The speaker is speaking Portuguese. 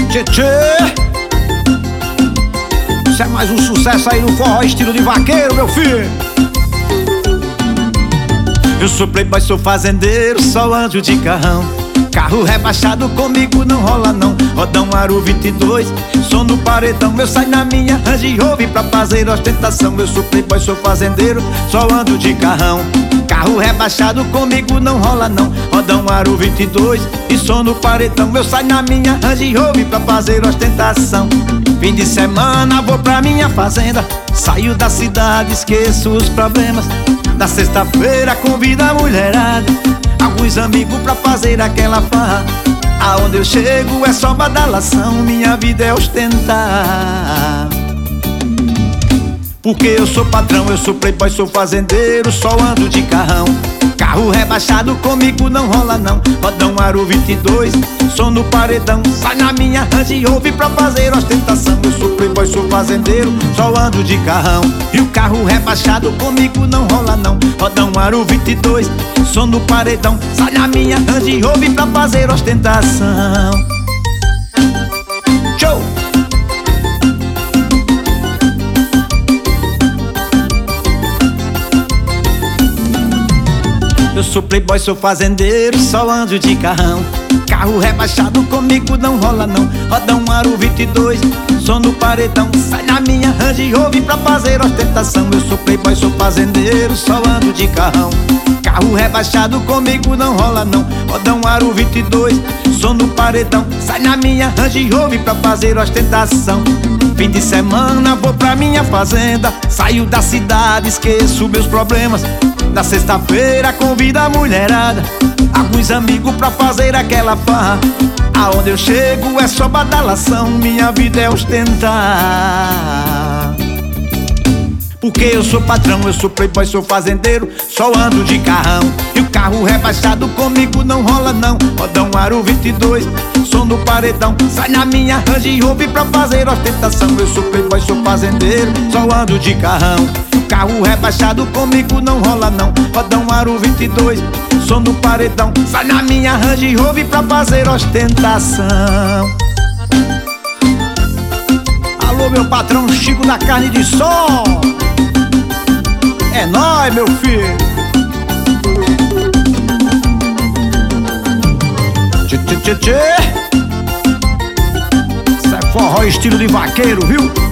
Tchê, tchê. Isso é mais um sucesso aí no forró estilo de vaqueiro, meu filho. Eu sou playboy, sou fazendeiro, só ando de carrão. Carro rebaixado comigo não rola não. Rodão Aro 22, som no paredão. Eu saio na minha Range Rover pra fazer ostentação. Eu sou playboy, sou fazendeiro, só ando de carrão. Carro rebaixado comigo não rola não. Rodão Aro 22 e som no paredão. Eu saio na minha Range Rover pra fazer ostentação. Fim de semana vou pra minha fazenda. Saio da cidade, esqueço os problemas. Na sexta-feira convido a mulherada, alguns amigos pra fazer aquela farra. Aonde eu chego é só badalação, minha vida é ostentar. Porque eu sou patrão, eu sou playboy, sou fazendeiro, só ando de carrão. Carro rebaixado comigo não rola não. Rodão Aro 22, som no paredão. Sai na minha Range Rover pra fazer ostentação. Eu sou playboy, sou fazendeiro, só ando de carrão. E o carro rebaixado comigo não rola não. Rodão Aro 22, som no paredão. Sai na minha Range Rover pra fazer ostentação. Show! Eu sou playboy, sou fazendeiro, só ando de carrão. Carro rebaixado comigo não rola não. Rodão Aro 22, som no paredão. Sai na minha Range Rover pra fazer ostentação. Eu sou playboy, sou fazendeiro, só ando de carrão. Carro rebaixado comigo não rola não. Rodão Aro 22, som no paredão. Sai na minha Range Rover pra fazer ostentação. Fim de semana vou pra minha fazenda. Saio da cidade, esqueço meus problemas. Na sexta-feira convido a mulherada, alguns amigos pra fazer aquela farra. Aonde eu chego é só badalação, minha vida é ostentar. Porque eu sou patrão, eu sou playboy, sou fazendeiro, só ando de carrão. E o carro rebaixado comigo não rola não. Rodão Aro 22, som no paredão. Sai na minha Range Rover pra fazer ostentação. Eu sou playboy, sou fazendeiro, só ando de carrão. Carro rebaixado comigo não rola não. Rodão Aro 22, som no paredão. Sai na minha Range Rover pra fazer ostentação. Alô, meu patrão Chico da Carne de Sol. É nóis, meu filho. Tchê, tchê, tchê, tchê. Isso é forró estilo de vaqueiro, viu?